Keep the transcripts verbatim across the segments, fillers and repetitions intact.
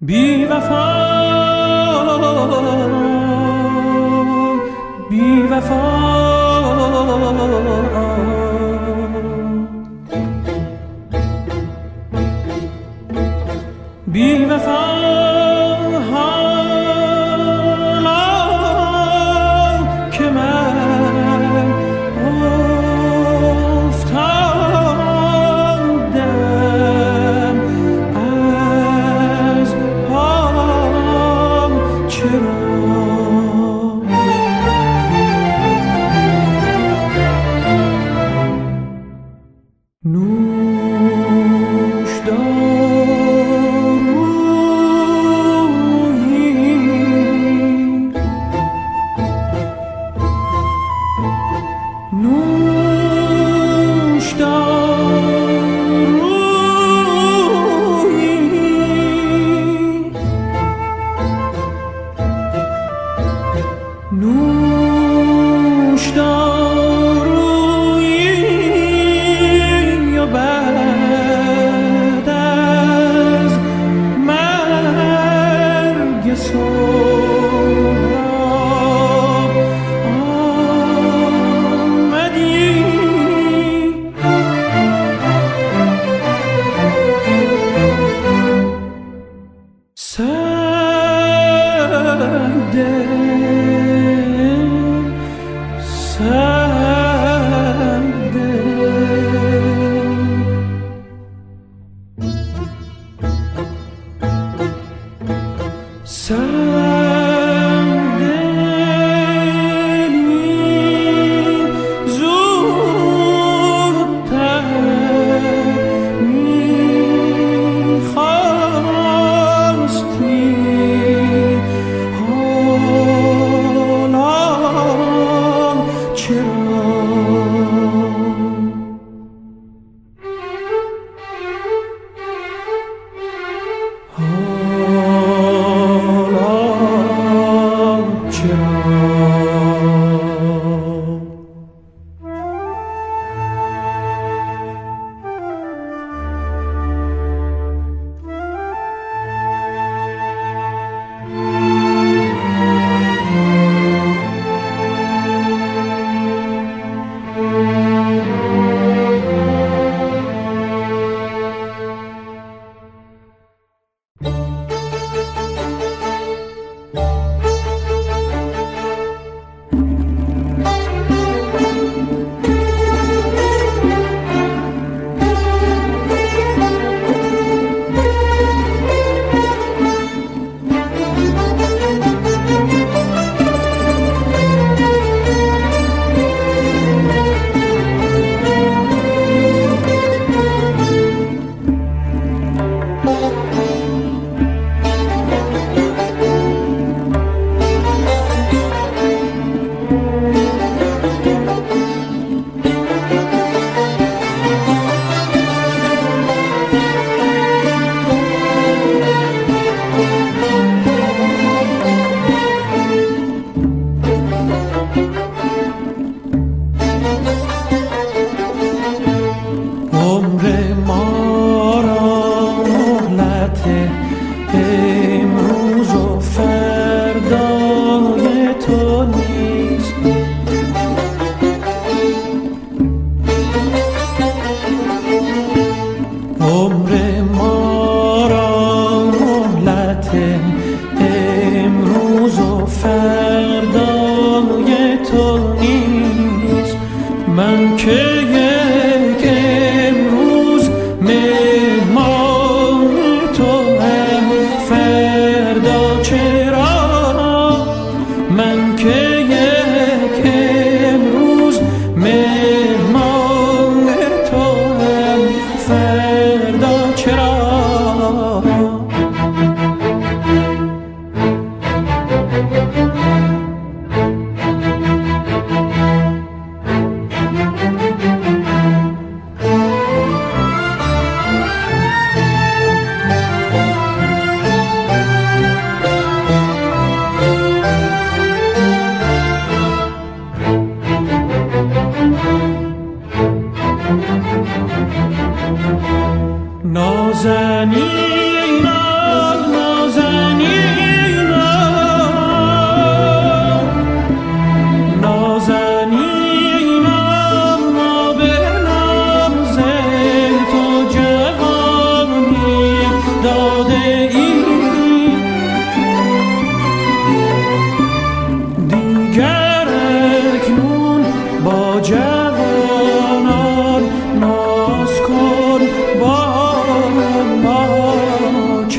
بی وفا بی وفا بی وفا حالا که من افتادم از پام، چرا نوش نوش دارویی و بعد از مرگ سهراب آمدی. سنگ سنگدلی زودتر می‌خواستی، حالا چرا عمر ما را مهلت امروز و فردای تو نیست. عمر ما را مهلت امروز و فردای تو نیست. من که مهمان تو هم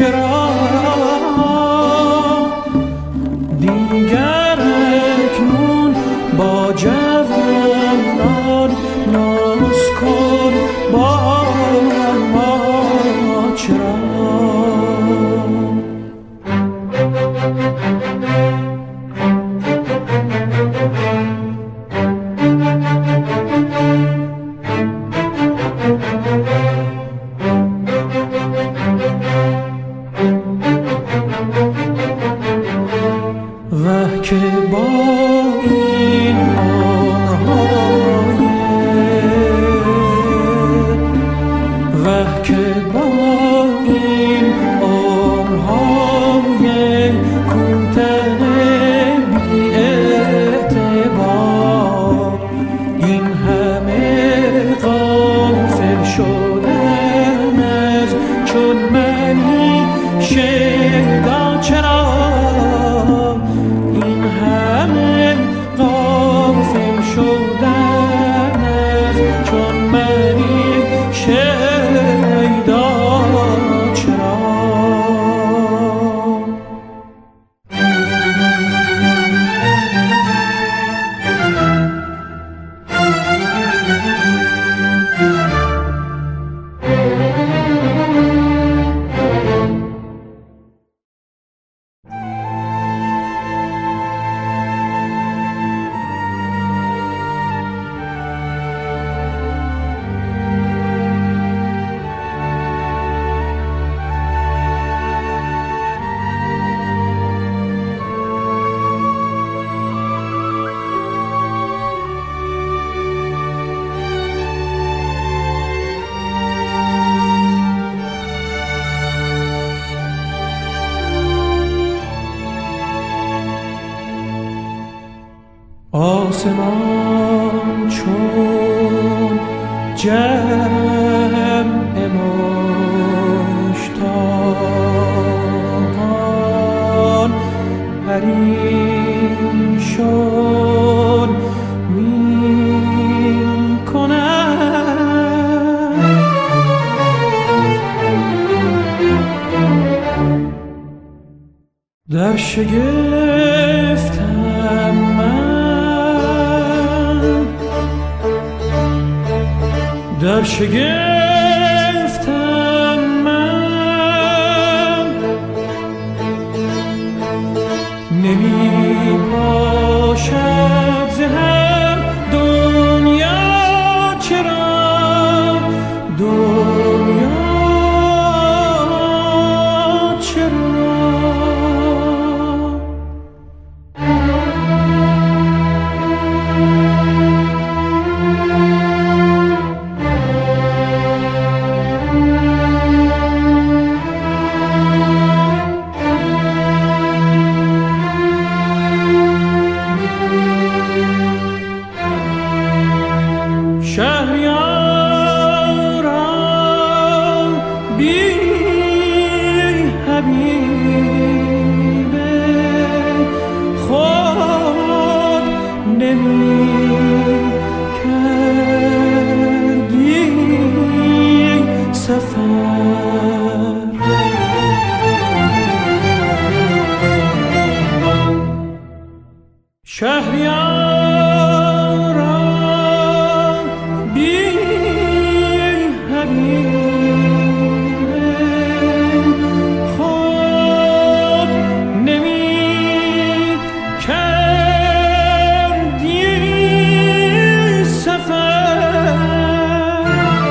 چرا دیگر اکنون با جوانان ناز کن با ما چرا وه که با این آنهای وه که با این آنهای کوته بی اعتبار این همه غافل شدن از چون منی شیدا چرا این همه غافل شدن از چون منی شیدا چرا آسمان چون جمع مشتاقان پریشان می کند در شگفتم من در شگفتم من نمی باشد ز هم دنیا چرا دنیا چرا شهریاران بی حبیب خود نمی کردی سفر شهریاران بی خود نمی کردی سفر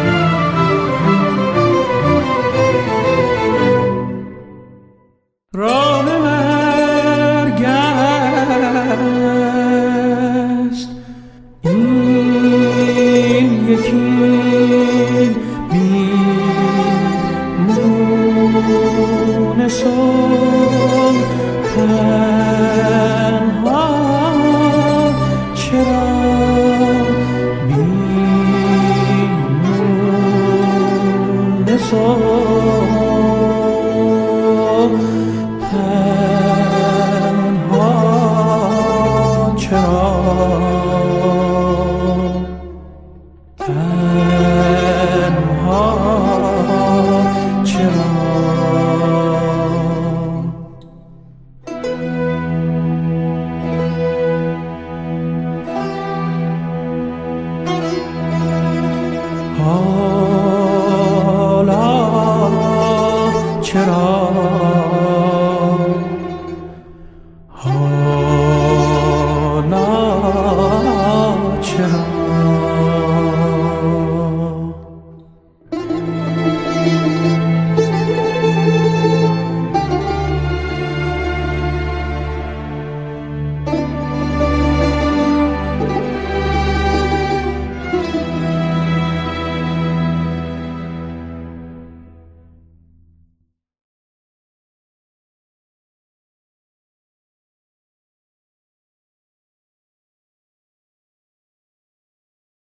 راه مرگ است این یکی نسون تنها چرا بیمون نسون تنها چرا تنها چرا